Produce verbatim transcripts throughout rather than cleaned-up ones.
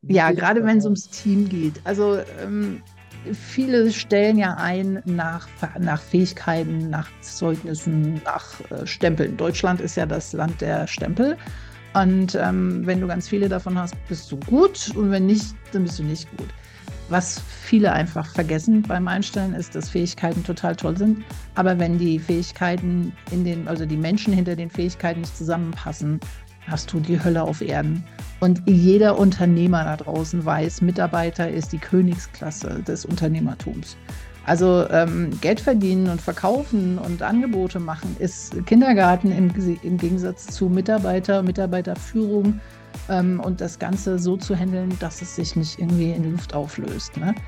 Wie Ja, geht's gerade da wenn es ums raus? Team geht. Also ähm, viele stellen ja ein nach, nach Fähigkeiten, nach Zeugnissen, nach äh, Stempeln. Deutschland ist ja das Land der Stempel. Und ähm, wenn du ganz viele davon hast, bist du gut und wenn nicht, dann bist du nicht gut. Was viele einfach vergessen beim Einstellen ist, dass Fähigkeiten total toll sind. Aber wenn die Fähigkeiten in den, also die Menschen hinter den Fähigkeiten nicht zusammenpassen, hast du die Hölle auf Erden. Und jeder Unternehmer da draußen weiß, Mitarbeiter ist die Königsklasse des Unternehmertums. Also ähm, Geld verdienen und verkaufen und Angebote machen ist Kindergarten im, im Gegensatz zu Mitarbeiter, Mitarbeiterführung ähm, und das Ganze so zu handeln, dass es sich nicht irgendwie in Luft auflöst. Ne?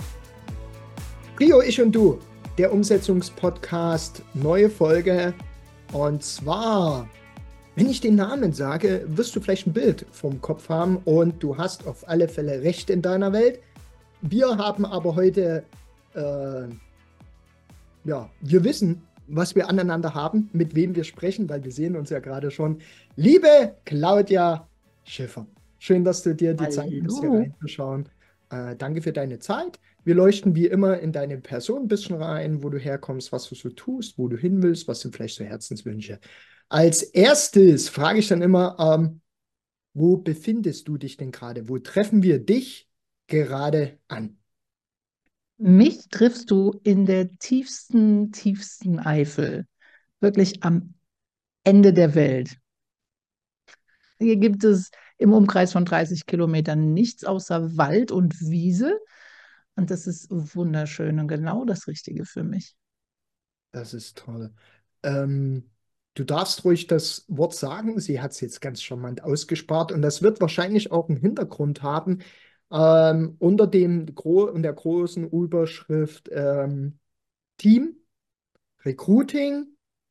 Rio, ich und du, der Umsetzungspodcast, neue Folge. Und zwar, wenn ich den Namen sage, wirst du vielleicht ein Bild vom Kopf haben und du hast auf alle Fälle Recht in deiner Welt. Wir haben aber heute, äh, ja, wir wissen, was wir aneinander haben, mit wem wir sprechen, weil wir sehen uns ja gerade schon. Liebe Claudia Schiffer, schön, dass du dir die Zeit nimmst, hier Hallo. reinzuschauen. Äh, danke für deine Zeit. Wir leuchten wie immer in deine Person ein bisschen rein, wo du herkommst, was du so tust, wo du hin willst, was sind vielleicht so Herzenswünsche. Als erstes frage ich dann immer, ähm, wo befindest du dich denn gerade? Wo treffen wir dich gerade an? Mich triffst du in der tiefsten, tiefsten Eifel, wirklich am Ende der Welt. Hier gibt es im Umkreis von dreißig Kilometern nichts außer Wald und Wiese. Und das ist wunderschön und genau das Richtige für mich. Das ist toll. Ähm, du darfst ruhig das Wort sagen. Sie hat es jetzt ganz charmant ausgespart und das wird wahrscheinlich auch einen Hintergrund haben. Ähm, unter dem Gro und der großen Überschrift ähm, Team, Recruiting,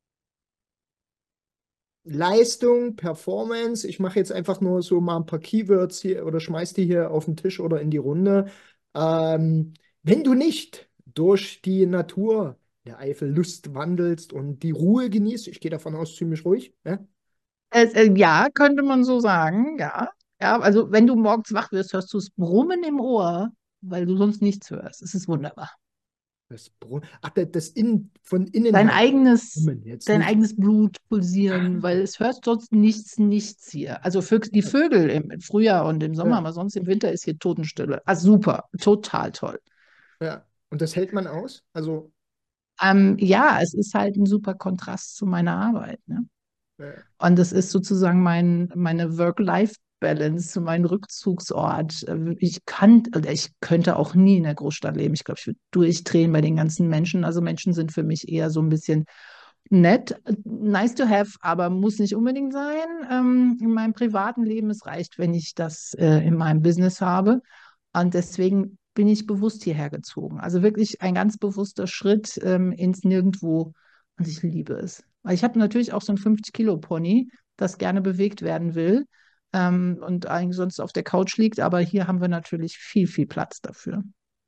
Leistung, Performance. Ich mache jetzt einfach nur so mal ein paar Keywords hier oder schmeiß die hier auf den Tisch oder in die Runde. Ähm, wenn du nicht durch die Natur der Eifel Lust wandelst und die Ruhe genießt, ich gehe davon aus, ziemlich ruhig, ne? Es, äh, ja, könnte man so sagen, ja. Ja, also wenn du morgens wach wirst, hörst du es Brummen im Ohr, weil du sonst nichts hörst. Es ist wunderbar. Das, Bru- Ach, das das in, von innen Dein her. eigenes, Brummen, jetzt dein nicht. eigenes Blut pulsieren, Ah, weil es hört sonst nichts, nichts hier. Also für die Vögel im, im Frühjahr und im Sommer, ja, aber sonst im Winter ist hier Totenstille. Ah, super, total toll. ja. Und das hält man aus? Also, Ähm, ja, es ist halt ein super Kontrast zu meiner Arbeit, ne? ja, Und das ist sozusagen mein, meine Work-Life-Balance, mein Rückzugsort. Äh, Ich kann, oder ich könnte auch nie in der Großstadt leben. Ich glaube, ich würde durchdrehen bei den ganzen Menschen. Also Menschen sind für mich eher so ein bisschen nett, nice to have, aber muss nicht unbedingt sein. Ähm, in meinem privaten Leben, es reicht, wenn ich das äh, in meinem Business habe. Und deswegen bin ich bewusst hierher gezogen. Also wirklich ein ganz bewusster Schritt ähm, ins Nirgendwo. Und ich liebe es. Weil ich habe natürlich auch so ein fünfzig Kilo Pony, das gerne bewegt werden will ähm, und eigentlich sonst auf der Couch liegt. Aber hier haben wir natürlich viel, viel Platz dafür.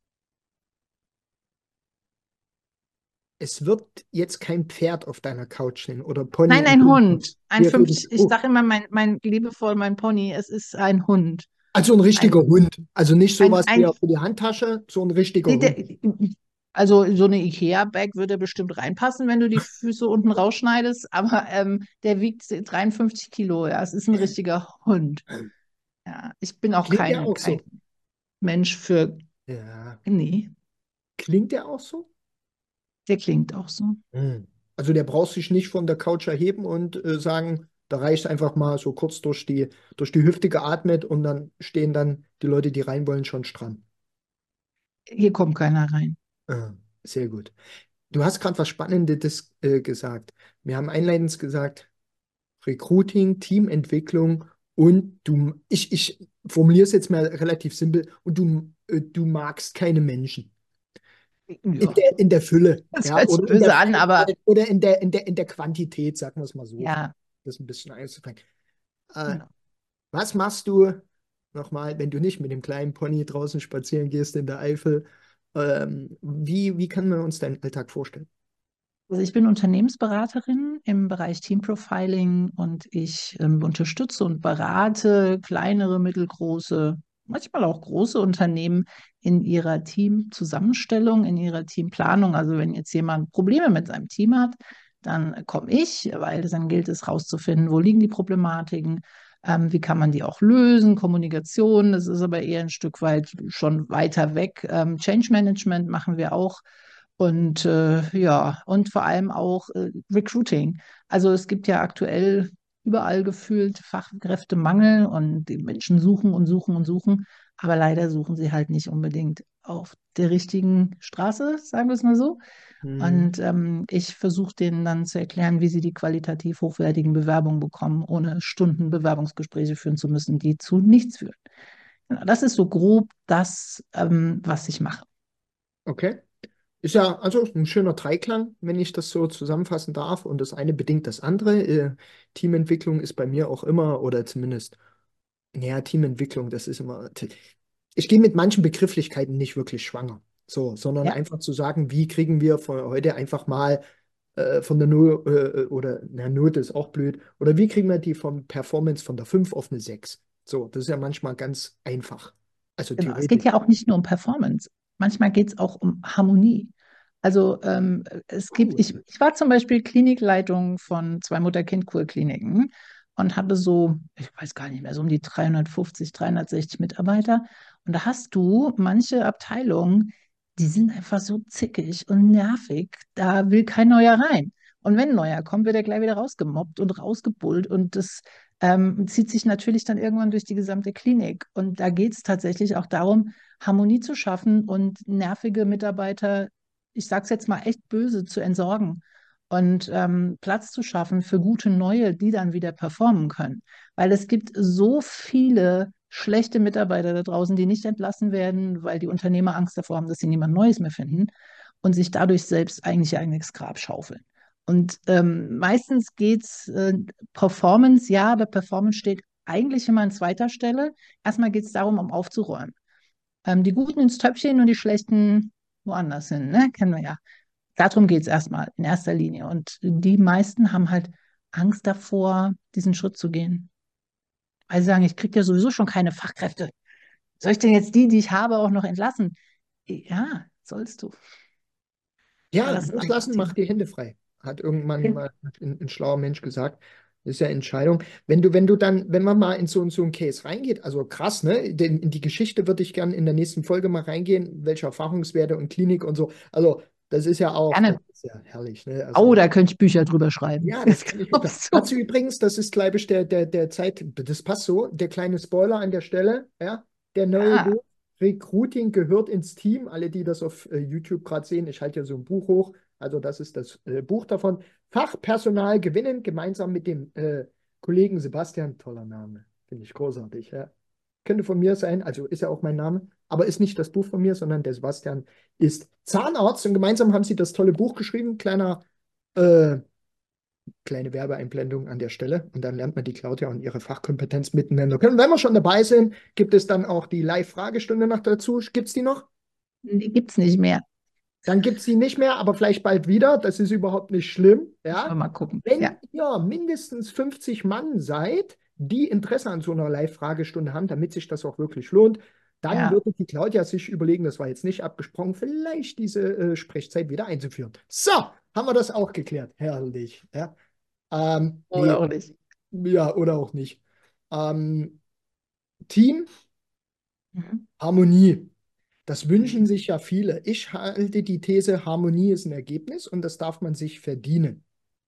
es wird jetzt kein Pferd auf deiner Couch stehen oder Nein, Pony im ein Hintergrund. Hund. Ein Wir reden. fünfzig, ich Oh. sage immer mein, mein liebevoll, mein Pony, es ist ein Hund. Also ein richtiger Ein, Hund. Also nicht ein, sowas ein, eher für die Handtasche, so ein richtiger nee, Hund. der, also so eine IKEA-Bag würde bestimmt reinpassen, wenn du die Füße unten rausschneidest, aber ähm, der wiegt dreiundfünfzig Kilo, ja, es ist ein richtiger Hund. Ja, ich bin auch Klingt der kein, auch kein so? Mensch für, Ja. nee, Klingt der auch so? der klingt auch so. Hm. Also der braucht sich nicht von der Couch erheben und äh, sagen, da reicht einfach mal so kurz durch die, durch die Hüfte geatmet und dann stehen dann die Leute, die rein wollen, schon stramm. Hier kommt keiner rein. Ah, sehr gut. Du hast gerade was Spannendes äh, gesagt. Wir haben einleitend gesagt, Recruiting, Teamentwicklung und du, ich, ich formuliere es jetzt mal relativ simpel, und du, äh, du magst keine Menschen. In Ja, der, in der Fülle, das ja, hört sich oder in der böse an, aber Vielfalt oder in der, in der, in der Quantität, sagen wir es mal so, ja, das ein bisschen einzufangen. Äh, genau. was machst du nochmal, wenn du nicht mit dem kleinen Pony draußen spazieren gehst in der Eifel? Ähm, wie, wie kann man uns deinen Alltag vorstellen? Also ich bin Unternehmensberaterin im Bereich Team Profiling und ich ähm, unterstütze und berate kleinere, mittelgroße. manchmal auch große Unternehmen in ihrer Teamzusammenstellung, in ihrer Teamplanung. Also wenn jetzt jemand Probleme mit seinem Team hat, dann komme ich, weil dann gilt es herauszufinden, wo liegen die Problematiken, ähm, wie kann man die auch lösen, Kommunikation, das ist aber eher ein Stück weit schon weiter weg. Ähm, Change Management machen wir auch. Und äh, ja, und vor allem auch äh, Recruiting. Also es gibt ja aktuell überall gefühlt Fachkräftemangel und die Menschen suchen und suchen und suchen, aber leider suchen sie halt nicht unbedingt auf der richtigen Straße, sagen wir es mal so. Hm. Und ähm, ich versuche denen dann zu erklären, wie sie die qualitativ hochwertigen Bewerbungen bekommen, ohne Stunden Bewerbungsgespräche führen zu müssen, die zu nichts führen. Genau, das ist so grob das, ähm, was ich mache. Okay. Ist ja also ein schöner Dreiklang, wenn ich das so zusammenfassen darf. Und das eine bedingt das andere. Äh, Teamentwicklung ist bei mir auch immer, oder zumindest, ja, Teamentwicklung, das ist immer. Ich gehe mit manchen Begrifflichkeiten nicht wirklich schwanger. So, sondern Ja, einfach zu sagen, wie kriegen wir von heute einfach mal äh, von der Null, äh, oder na, Note ist auch blöd, oder wie kriegen wir die vom Performance von der fünf auf eine sechs. So, das ist ja manchmal ganz einfach. Also genau. Es geht theoretisch. ja auch nicht nur um Performance. Manchmal geht es auch um Harmonie. Also ähm, es gibt, Cool. ich, ich war zum Beispiel Klinikleitung von zwei Mutter-Kind-Kur-Kliniken und hatte so, ich weiß gar nicht mehr, so um die dreihundertfünfzig, dreihundertsechzig Mitarbeiter. Und da hast du manche Abteilungen, die sind einfach so zickig und nervig, da will kein Neuer rein. Und wenn ein Neuer kommt, wird er gleich wieder rausgemobbt und rausgebullt. Und das ähm, zieht sich natürlich dann irgendwann durch die gesamte Klinik. Und da geht es tatsächlich auch darum, Harmonie zu schaffen und nervige Mitarbeiter, ich sage es jetzt mal echt böse, zu entsorgen und ähm, Platz zu schaffen für gute Neue, die dann wieder performen können. Weil es gibt so viele schlechte Mitarbeiter da draußen, die nicht entlassen werden, weil die Unternehmer Angst davor haben, dass sie niemand Neues mehr finden und sich dadurch selbst eigentlich ihr eigenes Grab schaufeln. Und ähm, meistens geht es äh, Performance, ja, aber Performance steht eigentlich immer an zweiter Stelle. Erstmal geht es darum, um aufzuräumen. Ähm, die Guten ins Töpfchen und die Schlechten woanders hin, ne? Kennen wir ja. Darum geht es erstmal in erster Linie. Und die meisten haben halt Angst davor, diesen Schritt zu gehen. Weil sie sagen, ich kriege ja sowieso schon keine Fachkräfte. Soll ich denn jetzt die, die ich habe, auch noch entlassen? Ja, sollst du. Aber Ja, das ist ein anderes loslassen Thema. macht die Hände frei, hat irgendwann mal ein, ein schlauer Mensch gesagt. Das ist ja Entscheidung. Wenn du, wenn du dann, wenn man mal in so, so einen Case reingeht, also krass, ne? Denn in die Geschichte würde ich gerne in der nächsten Folge mal reingehen, welche Erfahrungswerte und Klinik und so. Also, das ist ja auch, das Gerne. ist ja herrlich, ne? Oh, Also, da könnte ich Bücher drüber schreiben. ja, das Das kann ich mir. glaubst du. Dazu übrigens, das ist, glaube ich, der, der, der Zeit, das passt so, der kleine Spoiler an der Stelle, ja. Der neue Ja, Buch, Recruiting gehört ins Team. Alle, die das auf äh, YouTube gerade sehen, ich halte ja so ein Buch hoch. Also, das ist das äh, Buch davon. Fachpersonal gewinnen, gemeinsam mit dem äh, Kollegen Sebastian. Toller Name. Finde ich großartig, ja. Könnte von mir sein, also ist ja auch mein Name, aber ist nicht das Buch von mir, sondern der Sebastian ist Zahnarzt und gemeinsam haben sie das tolle Buch geschrieben. Kleiner. Äh, Kleine Werbeeinblendung an der Stelle und dann lernt man die Claudia und ihre Fachkompetenz miteinander kennen. Wenn wir schon dabei sind, gibt es dann auch die Live-Fragestunde noch dazu. Gibt es die noch? die gibt es nicht mehr. Dann gibt es sie nicht mehr, aber vielleicht bald wieder. Das ist überhaupt nicht schlimm. Müssen wir Ja? mal gucken. Wenn Ja, ihr mindestens fünfzig Mann seid, die Interesse an so einer Live-Fragestunde haben, damit sich das auch wirklich lohnt, dann ja. würde die Claudia sich überlegen, das war jetzt nicht abgesprochen, vielleicht diese äh, Sprechzeit wieder einzuführen. So, haben wir das auch geklärt. Herrlich. Ja? Ähm, Oder nee, auch nicht. ja, oder auch nicht. Ähm, Team, Mhm. Harmonie. Das wünschen Mhm. sich ja viele. Ich halte die These, Harmonie ist ein Ergebnis und das darf man sich verdienen.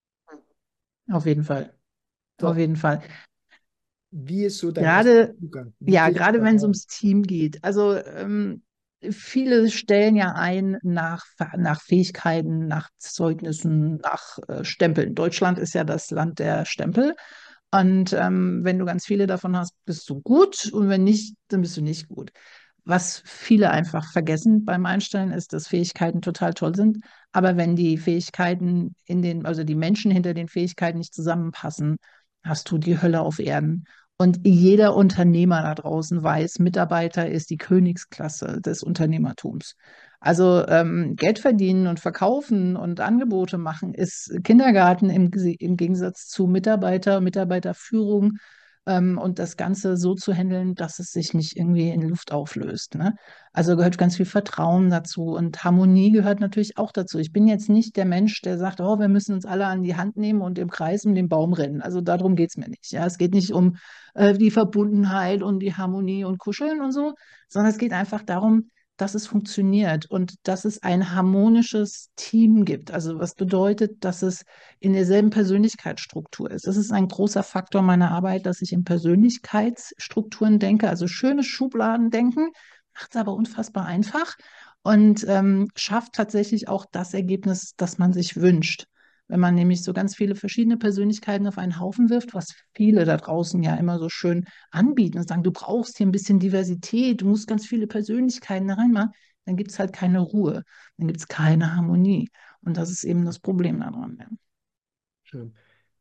Auf jeden Fall. Auf So, jeden Fall. wie ist so dein erster Gerade, Zugang? Wie ja, gehst du gerade da wenn es vor? ums Team geht. Also ähm, viele stellen ja ein nach, nach Fähigkeiten, nach Zeugnissen, nach äh, Stempeln. Deutschland ist ja das Land der Stempel. Und ähm, wenn du ganz viele davon hast, bist du gut und wenn nicht, dann bist du nicht gut. Was viele einfach vergessen beim Einstellen ist, dass Fähigkeiten total toll sind. Aber wenn die Fähigkeiten in den, also die Menschen hinter den Fähigkeiten nicht zusammenpassen, hast du die Hölle auf Erden. Und jeder Unternehmer da draußen weiß, Mitarbeiter ist die Königsklasse des Unternehmertums. Also ähm, Geld verdienen und verkaufen und Angebote machen ist Kindergarten im, im Gegensatz zu Mitarbeiter, Mitarbeiterführung, ähm, und das Ganze so zu handeln, dass es sich nicht irgendwie in Luft auflöst, ne? Also gehört ganz viel Vertrauen dazu und Harmonie gehört natürlich auch dazu. Ich bin jetzt nicht der Mensch, der sagt, oh, wir müssen uns alle an die Hand nehmen und im Kreis um den Baum rennen. Also darum geht es mir nicht. Ja, es geht nicht um äh, die Verbundenheit und die Harmonie und Kuscheln und so, sondern es geht einfach darum, dass es funktioniert und dass es ein harmonisches Team gibt. Also was bedeutet, dass es in derselben Persönlichkeitsstruktur ist. Das ist ein großer Faktor meiner Arbeit, dass ich in Persönlichkeitsstrukturen denke, also schönes Schubladendenken, macht es aber unfassbar einfach und ähm, schafft tatsächlich auch das Ergebnis, das man sich wünscht. Wenn man nämlich so ganz viele verschiedene Persönlichkeiten auf einen Haufen wirft, was viele da draußen ja immer so schön anbieten und sagen, du brauchst hier ein bisschen Diversität, du musst ganz viele Persönlichkeiten da reinmachen, dann gibt es halt keine Ruhe, dann gibt es keine Harmonie. Und das ist eben das Problem daran. Ja. Schön.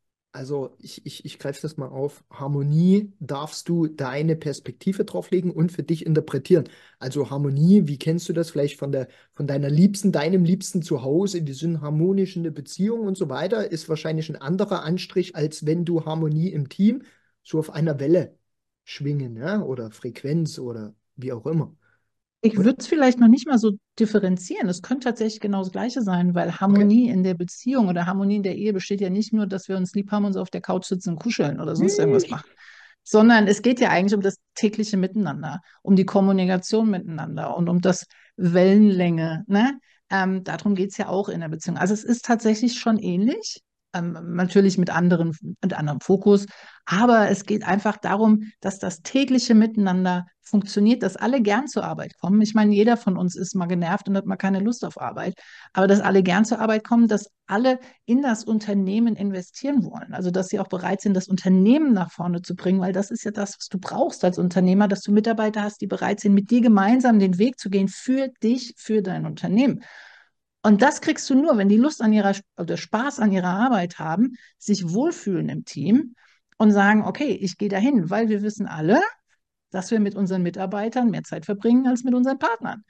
Also ich, ich, ich greife das mal auf. Harmonie darfst du deine Perspektive drauflegen und für dich interpretieren. Also Harmonie, wie kennst du das vielleicht von der, von deiner Liebsten, deinem Liebsten zu Hause? Die sind harmonisch in der Beziehung und so weiter, ist wahrscheinlich ein anderer Anstrich, als wenn du Harmonie im Team so auf einer Welle schwingen, ja? Oder Frequenz oder wie auch immer. Ich Oder? würde es vielleicht noch nicht mal so differenzieren. Es könnte tatsächlich genau das Gleiche sein, weil Okay. Harmonie in der Beziehung oder Harmonie in der Ehe besteht ja nicht nur, dass wir uns lieb haben und so auf der Couch sitzen und kuscheln oder sonst irgendwas machen, sondern es geht ja eigentlich um das tägliche Miteinander, um die Kommunikation miteinander und um das Wellenlänge. Ne? Ähm, darum geht es ja auch in der Beziehung. Also es ist tatsächlich schon ähnlich, ähm, natürlich mit anderen, mit anderem Fokus, aber es geht einfach darum, dass das tägliche Miteinander funktioniert, dass alle gern zur Arbeit kommen. Ich meine, jeder von uns ist mal genervt und hat mal keine Lust auf Arbeit, aber dass alle gern zur Arbeit kommen, dass alle in das Unternehmen investieren wollen. Also, dass sie auch bereit sind, das Unternehmen nach vorne zu bringen, weil das ist ja das, was du brauchst als Unternehmer, dass du Mitarbeiter hast, die bereit sind, mit dir gemeinsam den Weg zu gehen für dich, für dein Unternehmen. Und das kriegst du nur, wenn die Lust an ihrer oder Spaß an ihrer Arbeit haben, sich wohlfühlen im Team und sagen, okay, ich gehe dahin, weil wir wissen alle, dass wir mit unseren Mitarbeitern mehr Zeit verbringen als mit unseren Partnern.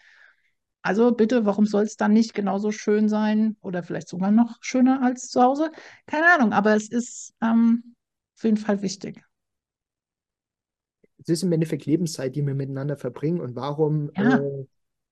Also bitte, warum soll es dann nicht genauso schön sein oder vielleicht sogar noch schöner als zu Hause? Keine Ahnung, aber es ist ähm, auf jeden Fall wichtig. Es ist im Endeffekt Lebenszeit, die wir miteinander verbringen. Und warum Ja, äh,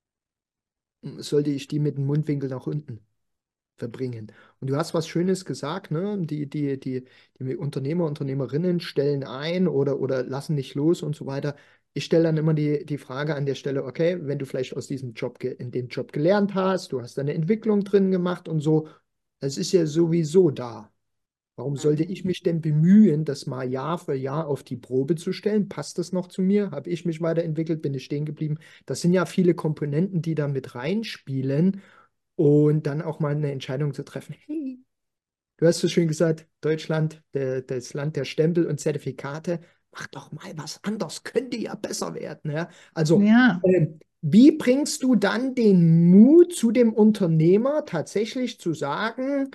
sollte ich die mit dem Mundwinkel nach unten verbringen? Und du hast was Schönes gesagt, ne? Die, die, die, die Unternehmer, Unternehmerinnen stellen ein oder, oder lassen nicht los und so weiter. Ich stelle dann immer die, die Frage an der Stelle, okay, wenn du vielleicht aus diesem Job, ge- in dem Job gelernt hast, du hast deine Entwicklung drin gemacht und so, das ist ja sowieso da. Warum sollte ich mich denn bemühen, das mal Jahr für Jahr auf die Probe zu stellen? Passt das noch zu mir? Habe ich mich weiterentwickelt? Bin ich stehen geblieben? Das sind ja viele Komponenten, die da mit reinspielen und dann auch mal eine Entscheidung zu treffen. Hey, du hast so schön gesagt, Deutschland, der, das Land der Stempel und Zertifikate, mach doch mal was anderes, könnte ja besser werden. Ja? Also, ja. ähm, wie bringst du dann den Mut zu dem Unternehmer, tatsächlich zu sagen,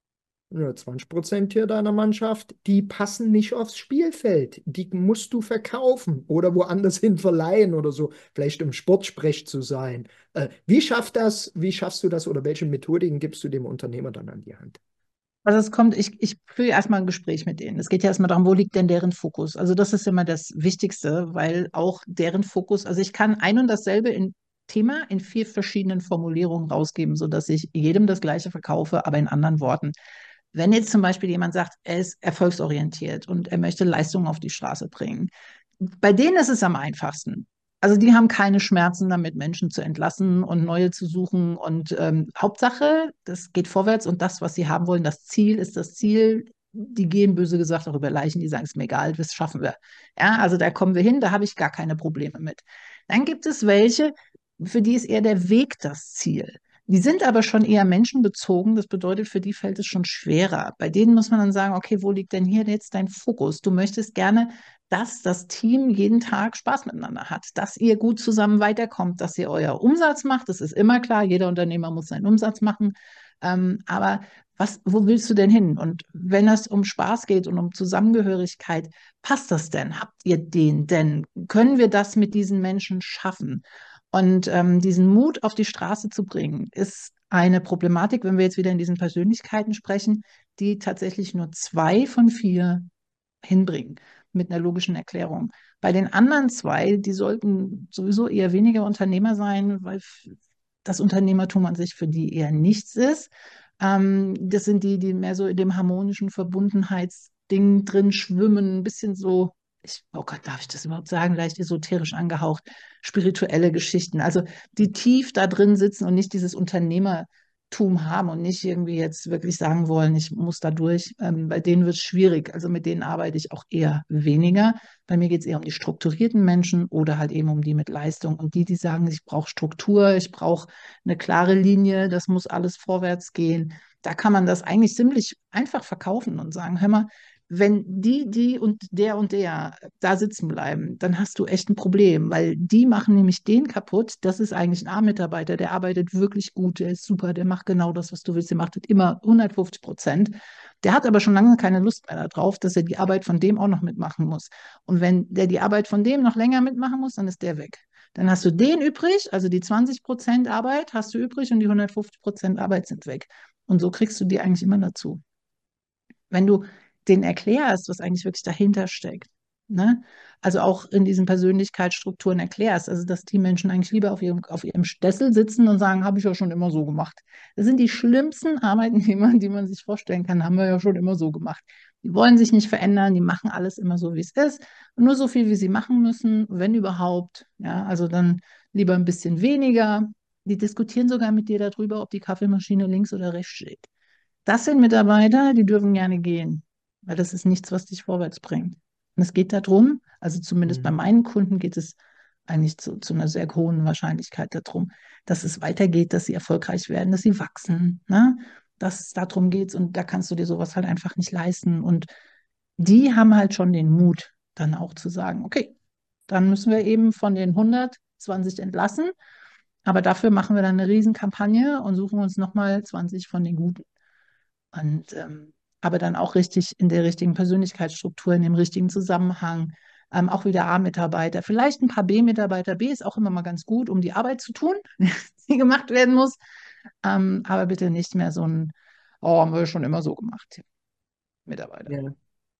ja, zwanzig Prozent hier deiner Mannschaft, die passen nicht aufs Spielfeld. Die musst du verkaufen oder woanders hin verleihen oder so, vielleicht um Sportsprech zu sein. Äh, wie schafft das, wie schaffst du das oder welche Methodiken gibst du dem Unternehmer dann an die Hand? Also es kommt, ich, ich führe erstmal ein Gespräch mit denen. Es geht ja erstmal darum, wo liegt denn deren Fokus? Also das ist immer das Wichtigste, weil auch deren Fokus, also ich kann ein und dasselbe in Thema in vier verschiedenen Formulierungen rausgeben, sodass ich jedem das Gleiche verkaufe, aber in anderen Worten. Wenn jetzt zum Beispiel jemand sagt, er ist erfolgsorientiert und er möchte Leistungen auf die Straße bringen, bei denen ist es am einfachsten. Also die haben keine Schmerzen damit, Menschen zu entlassen und neue zu suchen. Und ähm, Hauptsache, das geht vorwärts und das, was sie haben wollen, das Ziel ist das Ziel. Die gehen böse gesagt auch über Leichen, die sagen, es ist mir egal, das schaffen wir. Ja, also da kommen wir hin, da habe ich gar keine Probleme mit. Dann gibt es welche, für die ist eher der Weg das Ziel. Die sind aber schon eher menschenbezogen. Das bedeutet, für die fällt es schon schwerer. Bei denen muss man dann sagen, okay, wo liegt denn hier jetzt dein Fokus? Du möchtest gerne, dass das Team jeden Tag Spaß miteinander hat, dass ihr gut zusammen weiterkommt, dass ihr euer Umsatz macht. Das ist immer klar, jeder Unternehmer muss seinen Umsatz machen. Ähm, aber was, wo willst du denn hin? Und wenn es um Spaß geht und um Zusammengehörigkeit, passt das denn? Habt ihr den denn? Können wir das mit diesen Menschen schaffen? Und ähm, diesen Mut auf die Straße zu bringen, ist eine Problematik, wenn wir jetzt wieder in diesen Persönlichkeiten sprechen, die tatsächlich nur zwei von vier hinbringen. mit einer logischen Erklärung. Bei den anderen zwei, die sollten sowieso eher weniger Unternehmer sein, weil das Unternehmertum an sich für die eher nichts ist. Ähm, das sind die, die mehr so in dem harmonischen Verbundenheitsding drin schwimmen, ein bisschen so, ich, oh Gott, darf ich das überhaupt sagen, leicht esoterisch angehaucht, spirituelle Geschichten. Also die tief da drin sitzen und nicht dieses Unternehmertum haben und nicht irgendwie jetzt wirklich sagen wollen, ich muss da durch. Ähm, bei denen wird es schwierig. Also mit denen arbeite ich auch eher weniger. Bei mir geht es eher um die strukturierten Menschen oder halt eben um die mit Leistung. Und die, die sagen, ich brauche Struktur, ich brauche eine klare Linie, das muss alles vorwärts gehen. Da kann man das eigentlich ziemlich einfach verkaufen und sagen, hör mal, wenn die, die und der und der da sitzen bleiben, dann hast du echt ein Problem, weil die machen nämlich den kaputt. Das ist eigentlich ein A-Mitarbeiter, der arbeitet wirklich gut, der ist super, der macht genau das, was du willst, der macht das immer hundertfünfzig Prozent. Der hat aber schon lange keine Lust mehr darauf, dass er die Arbeit von dem auch noch mitmachen muss. Und wenn der die Arbeit von dem noch länger mitmachen muss, dann ist der weg. Dann hast du den übrig, also die zwanzig Prozent Arbeit hast du übrig und die hundertfünfzig Prozent Arbeit sind weg. Und so kriegst du die eigentlich immer dazu. Wenn du denen erklärst, was eigentlich wirklich dahinter steckt, ne? Also auch in diesen Persönlichkeitsstrukturen erklärst, also dass die Menschen eigentlich lieber auf ihrem, auf ihrem Stessel sitzen und sagen, habe ich ja schon immer so gemacht. Das sind die schlimmsten Arbeitnehmer, die man sich vorstellen kann, haben wir ja schon immer so gemacht. Die wollen sich nicht verändern, die machen alles immer so, wie es ist. Und nur so viel, wie sie machen müssen, wenn überhaupt. Ja, also dann lieber ein bisschen weniger. Die diskutieren sogar mit dir darüber, ob die Kaffeemaschine links oder rechts steht. Das sind Mitarbeiter, die dürfen gerne gehen, weil das ist nichts, was dich vorwärts bringt. Und es geht darum, also zumindest bei Mhm. meinen Kunden geht es eigentlich zu, zu einer sehr hohen Wahrscheinlichkeit darum, dass es weitergeht, dass sie erfolgreich werden, dass sie wachsen, ne? Dass es darum geht und da kannst du dir sowas halt einfach nicht leisten. Und die haben halt schon den Mut, dann auch zu sagen, okay, dann müssen wir eben von den hundertzwanzig entlassen, aber dafür machen wir dann eine Riesenkampagne und suchen uns nochmal zwanzig von den Guten. Und ähm, aber dann auch richtig in der richtigen Persönlichkeitsstruktur, in dem richtigen Zusammenhang. Ähm, auch wieder A-Mitarbeiter, vielleicht ein paar B-Mitarbeiter. B ist auch immer mal ganz gut, um die Arbeit zu tun, die gemacht werden muss. Ähm, aber bitte nicht mehr so ein, oh, haben wir schon immer so gemacht, Mitarbeiter. Ja.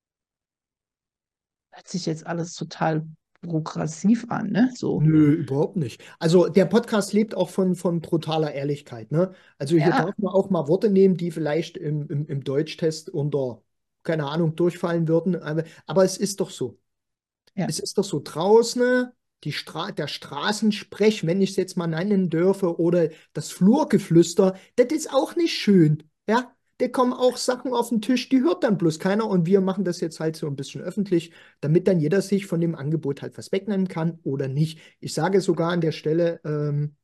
Hört sich jetzt alles total progressiv an, ne? So, Nö, überhaupt nicht. Also der Podcast lebt auch von, von brutaler Ehrlichkeit, ne? Also hier ja, darf man auch mal Worte nehmen, die vielleicht im, im, im Deutschtest unter, keine Ahnung, durchfallen würden. Aber, aber es ist doch so. ja. Es ist doch so draußen, die Stra der Straßensprech, wenn ich es jetzt mal nennen dürfe, oder das Flurgeflüster, das ist auch nicht schön. Ja, da kommen auch Sachen auf den Tisch, die hört dann bloß keiner und wir machen das jetzt halt so ein bisschen öffentlich, damit dann jeder sich von dem Angebot halt was wegnehmen kann oder nicht. Ich sage sogar an der Stelle, ähm,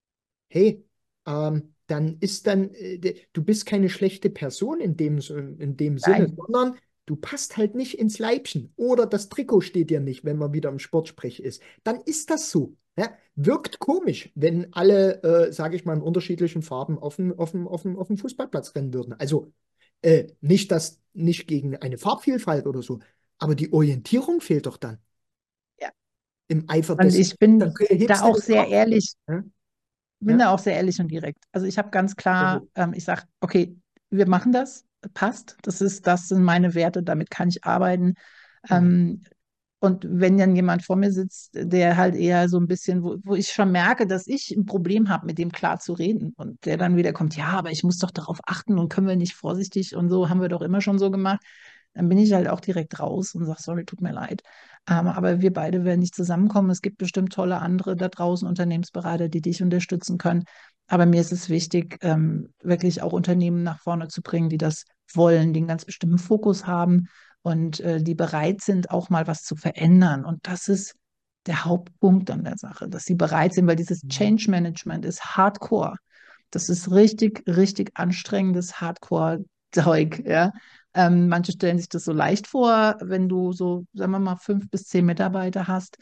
hey, ähm, dann ist dann, äh, de- du bist keine schlechte Person in dem, S- in dem Sinne, Nein. sondern du passt halt nicht ins Leibchen oder das Trikot steht dir nicht, wenn man wieder im Sportsprech ist. Dann ist das so. Ja? Wirkt komisch, wenn alle, äh, sage ich mal, in unterschiedlichen Farben auf dem, auf dem, auf dem, auf dem Fußballplatz rennen würden. Also äh, nicht das, nicht gegen eine Farbvielfalt oder so, aber die Orientierung fehlt doch dann Ja. im Eifer Und des, ich bin dann da hebst du auch den sehr Kopf. ehrlich, Ja? bin Ja? da auch sehr ehrlich und direkt. Also ich habe ganz Sehr klar, gut. ähm, ich sage, okay, wir machen das, passt. Das ist, das sind meine Werte, damit kann ich arbeiten. Mhm. Ähm, und wenn dann jemand vor mir sitzt, der halt eher so ein bisschen, wo, wo ich schon merke, dass ich ein Problem habe, mit dem klar zu reden und der dann wieder kommt, ja, aber ich muss doch darauf achten und können wir nicht vorsichtig und so, haben wir doch immer schon so gemacht, dann bin ich halt auch direkt raus und sage, sorry, tut mir leid. Ähm, aber wir beide werden nicht zusammenkommen. Es gibt bestimmt tolle andere da draußen, Unternehmensberater, die dich unterstützen können. Aber mir ist es wichtig, ähm, wirklich auch Unternehmen nach vorne zu bringen, die das wollen, die einen ganz bestimmten Fokus haben und äh, die bereit sind, auch mal was zu verändern. Und das ist der Hauptpunkt an der Sache, dass sie bereit sind, weil dieses Mhm. Change Management ist Hardcore. Das ist richtig, richtig anstrengendes Hardcore-Zeug, ja. Ähm, manche stellen sich das so leicht vor, wenn du so, sagen wir mal, fünf bis zehn Mitarbeiter hast.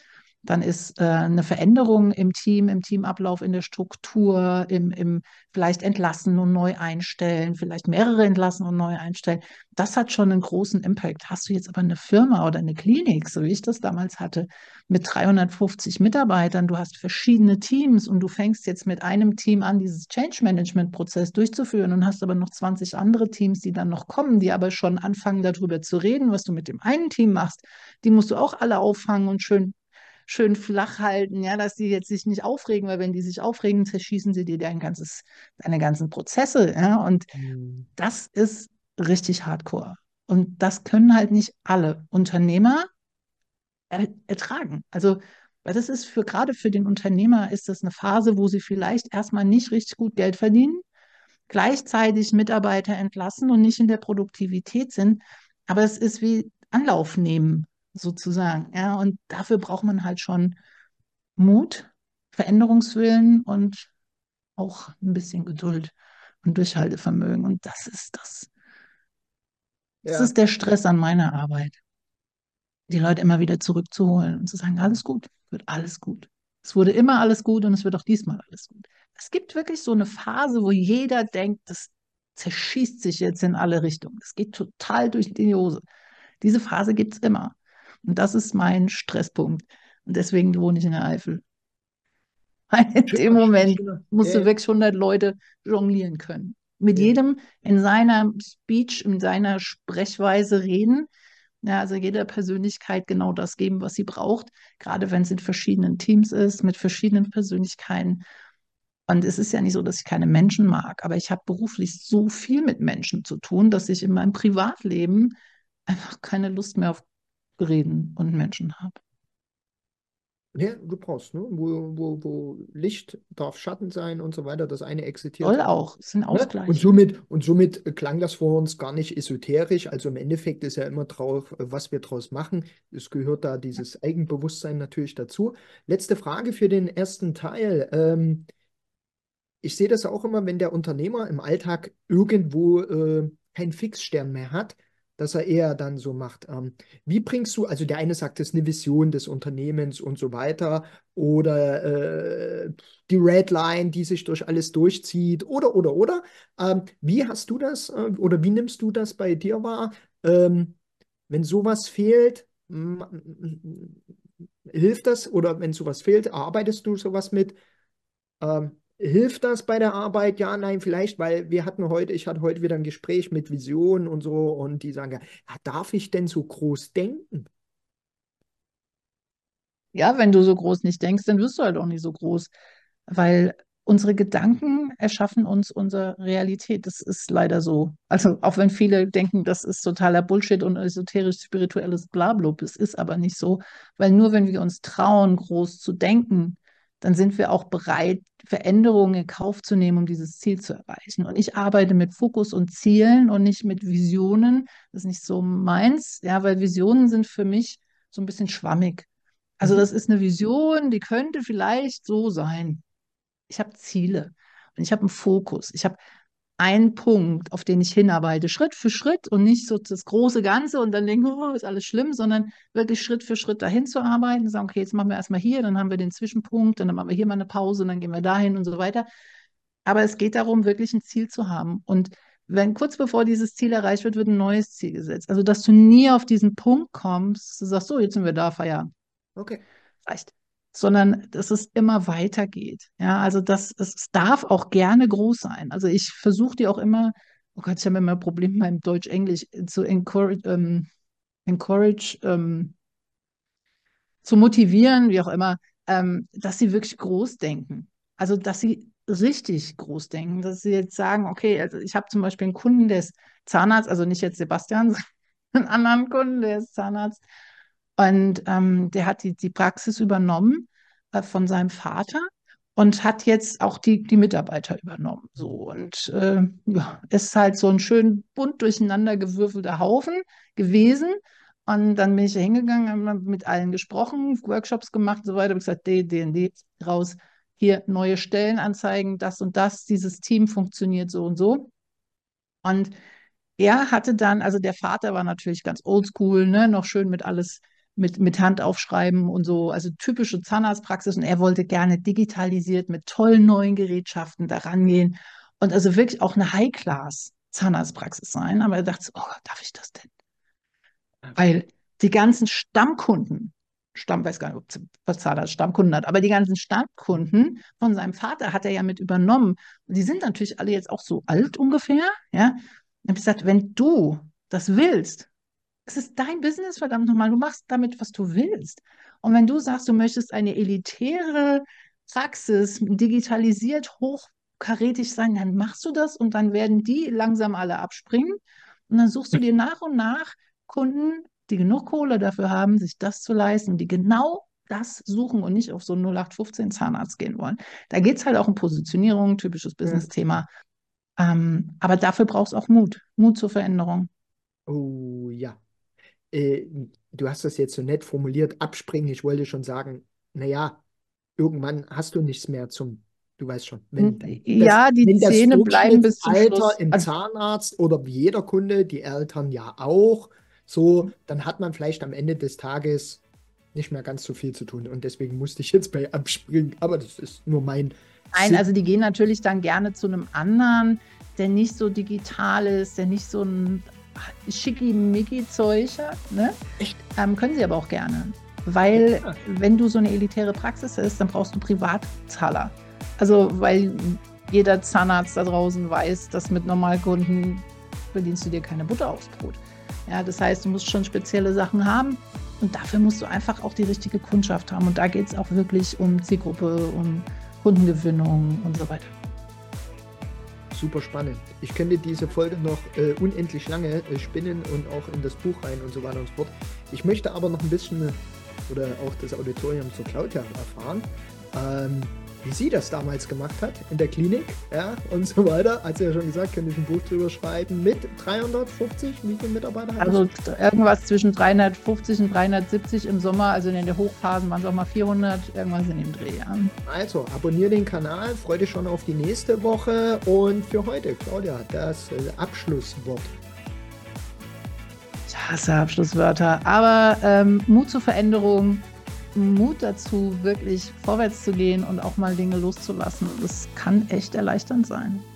Dann ist äh, eine Veränderung im Team, im Teamablauf, in der Struktur, im, im vielleicht entlassen und neu einstellen, vielleicht mehrere entlassen und neu einstellen. Das hat schon einen großen Impact. Hast du jetzt aber eine Firma oder eine Klinik, so wie ich das damals hatte, mit dreihundertfünfzig Mitarbeitern, du hast verschiedene Teams und du fängst jetzt mit einem Team an, dieses Change Management Prozess durchzuführen und hast aber noch zwanzig andere Teams, die dann noch kommen, die aber schon anfangen, darüber zu reden, was du mit dem einen Team machst. Die musst du auch alle auffangen und schön schön flach halten, ja, dass die jetzt sich nicht aufregen, weil wenn die sich aufregen, zerschießen sie dir dein ganzes, deine ganzen Prozesse, ja, und Mhm. das ist richtig hardcore. Und das können halt nicht alle Unternehmer er, ertragen. Also, weil das ist für gerade für den Unternehmer ist das eine Phase, wo sie vielleicht erstmal nicht richtig gut Geld verdienen, gleichzeitig Mitarbeiter entlassen und nicht in der Produktivität sind. Aber es ist wie Anlauf nehmen, sozusagen. Ja, und dafür braucht man halt schon Mut, Veränderungswillen und auch ein bisschen Geduld und Durchhaltevermögen. Und das ist das. Das Ja. ist der Stress an meiner Arbeit, die Leute immer wieder zurückzuholen und zu sagen, alles gut, wird alles gut. Es wurde immer alles gut und es wird auch diesmal alles gut. Es gibt wirklich so eine Phase, wo jeder denkt, das zerschießt sich jetzt in alle Richtungen. Es geht total durch die Hose. Diese Phase gibt es immer. Und das ist mein Stresspunkt. Und deswegen wohne ich in der Eifel. In dem Schöner, Moment schöner. musst du Ja, wirklich hundert Leute jonglieren können. Mit ja. jedem in seiner Speech, in seiner Sprechweise reden. Ja, also jeder Persönlichkeit genau das geben, was sie braucht, gerade wenn es in verschiedenen Teams ist, mit verschiedenen Persönlichkeiten. Und es ist ja nicht so, dass ich keine Menschen mag, aber ich habe beruflich so viel mit Menschen zu tun, dass ich in meinem Privatleben einfach keine Lust mehr auf Reden und Menschen habe. Ja, du brauchst, ne? Wo, wo, wo Licht darf Schatten sein und so weiter. Das eine existiert Soll halt. auch, es ist ein Ne? Und Ausgleich. somit, und somit klang das vor uns gar nicht esoterisch. Also im Endeffekt ist ja immer drauf, was wir draus machen. Es gehört da dieses Eigenbewusstsein natürlich dazu. Letzte Frage für den ersten Teil. Ähm, ich sehe das auch immer, wenn der Unternehmer im Alltag irgendwo äh, keinen Fixstern mehr hat, dass er eher dann so macht. Ähm, wie bringst du, also der eine sagt, das ist eine Vision des Unternehmens und so weiter, oder äh, die Red Line, die sich durch alles durchzieht, oder, oder, oder. Ähm, wie hast du das, äh, oder wie nimmst du das bei dir wahr? Ähm, wenn sowas fehlt, m- m- hilft das, oder wenn sowas fehlt, arbeitest du sowas mit? Ähm, hilft das bei der Arbeit? Ja, nein, vielleicht, weil wir hatten heute, ich hatte heute wieder ein Gespräch mit Visionen und so und die sagen, ja, ja, darf ich denn so groß denken? Ja, wenn du so groß nicht denkst, dann wirst du halt auch nicht so groß, weil unsere Gedanken erschaffen uns unsere Realität. Das ist leider so. Also auch wenn viele denken, das ist totaler Bullshit und esoterisch-spirituelles Blablub, es ist aber nicht so, weil nur wenn wir uns trauen, groß zu denken, dann sind wir auch bereit, Veränderungen in Kauf zu nehmen, um dieses Ziel zu erreichen. Und ich arbeite mit Fokus und Zielen und nicht mit Visionen. Das ist nicht so meins, ja, weil Visionen sind für mich so ein bisschen schwammig. Also Mhm. das ist eine Vision, die könnte vielleicht so sein. Ich habe Ziele und ich habe einen Fokus. Ich habe einen Punkt, auf den ich hinarbeite, Schritt für Schritt und nicht so das große Ganze und dann denke, oh, ist alles schlimm, sondern wirklich Schritt für Schritt dahin zu arbeiten, sagen, okay, jetzt machen wir erstmal hier, dann haben wir den Zwischenpunkt, dann machen wir hier mal eine Pause, dann gehen wir dahin und so weiter. Aber es geht darum, wirklich ein Ziel zu haben. Und wenn kurz bevor dieses Ziel erreicht wird, wird ein neues Ziel gesetzt. Also, dass du nie auf diesen Punkt kommst, du sagst, so, jetzt sind wir da, Feierabend Okay. reicht, sondern dass es immer weitergeht. Ja, also das, es darf auch gerne groß sein. Also ich versuche die auch immer, oh Gott, ich habe immer Probleme beim Deutsch-Englisch zu encourage, ähm, encourage ähm, zu motivieren, wie auch immer, ähm, dass sie wirklich groß denken. Also dass sie richtig groß denken, dass sie jetzt sagen, okay, also ich habe zum Beispiel einen Kunden, der ist Zahnarzt, also nicht jetzt Sebastian, sondern einen anderen Kunden, der ist Zahnarzt. Und ähm, der hat die, die Praxis übernommen äh, von seinem Vater und hat jetzt auch die, die Mitarbeiter übernommen. So. Und äh, ja, ist halt so ein schön bunt durcheinander gewürfelter Haufen gewesen. Und dann bin ich da hingegangen, habe mit allen gesprochen, Workshops gemacht und so weiter. Habe gesagt, D, D, D raus, hier neue Stellenanzeigen, das und das, dieses Team funktioniert so und so. Und er hatte dann, also der Vater war natürlich ganz oldschool, ne, noch schön mit alles mit, mit Hand aufschreiben und so, also typische Zahnarztpraxis. Und er wollte gerne digitalisiert mit tollen neuen Gerätschaften da rangehen und also wirklich auch eine High-Class-Zahnarztpraxis sein. Aber er dachte, so, oh, darf ich das denn? Weil die ganzen Stammkunden, Stamm, weiß gar nicht, ob was Zahnarzt Stammkunden hat, aber die ganzen Stammkunden von seinem Vater hat er ja mit übernommen. Und die sind natürlich alle jetzt auch so alt ungefähr, ja. Und ich habe gesagt, wenn du das willst, es ist dein Business, verdammt nochmal, du machst damit, was du willst. Und wenn du sagst, du möchtest eine elitäre Praxis, digitalisiert, hochkarätig sein, dann machst du das und dann werden die langsam alle abspringen. Und dann suchst du dir nach und nach Kunden, die genug Kohle dafür haben, sich das zu leisten, die genau das suchen und nicht auf so einen null acht fünfzehn Zahnarzt gehen wollen. Da geht es halt auch um Positionierung, typisches Business-Thema. Ähm, aber dafür brauchst du auch Mut, Mut zur Veränderung. Oh ja. Äh, du hast das jetzt so nett formuliert, abspringen. Ich wollte schon sagen, naja, irgendwann hast du nichts mehr zum, du weißt schon, wenn das, Ja, die wenn das Zähne bleiben bis zum Schluss. Durchschnittsalter im Also, Zahnarzt oder wie jeder Kunde, die Eltern ja auch, so, dann hat man vielleicht am Ende des Tages nicht mehr ganz so viel zu tun. Und deswegen musste ich jetzt bei abspringen. Aber das ist nur mein nein, Sinn. also die gehen natürlich dann gerne zu einem anderen, der nicht so digital ist, der nicht so ein Schickimicki-Zeug hat, ne? Echt? Ähm, können sie aber auch gerne. Weil, Ja. wenn du so eine elitäre Praxis hast, dann brauchst du Privatzahler. Also, weil jeder Zahnarzt da draußen weiß, dass mit Normalkunden verdienst du dir keine Butter aufs Brot. Ja, das heißt, du musst schon spezielle Sachen haben und dafür musst du einfach auch die richtige Kundschaft haben. Und da geht es auch wirklich um Zielgruppe, um Kundengewinnung und so weiter. Super spannend. Ich könnte diese Folge noch äh, unendlich lange äh, spinnen und auch in das Buch rein und so weiter und so fort. Ich möchte aber noch ein bisschen oder auch das Auditorium zur Claudia erfahren, ähm, wie sie das damals gemacht hat in der Klinik, ja, und so weiter. Hat sie ja schon gesagt, könnte ich ein Buch drüber schreiben mit dreihundertfünfzig, wie viele Mitarbeiter hat Also irgendwas zwischen dreihundertfünfzig und dreihundertsiebzig im Sommer, also in den Hochphasen waren es auch mal vierhundert, irgendwas in dem Dreh, ja. Also, abonniere den Kanal, freue dich schon auf die nächste Woche und für heute, Claudia, das äh, Abschlusswort. Ich hasse Abschlusswörter, aber ähm, Mut zur Veränderung, Mut dazu, wirklich vorwärts zu gehen und auch mal Dinge loszulassen. Das kann echt erleichternd sein.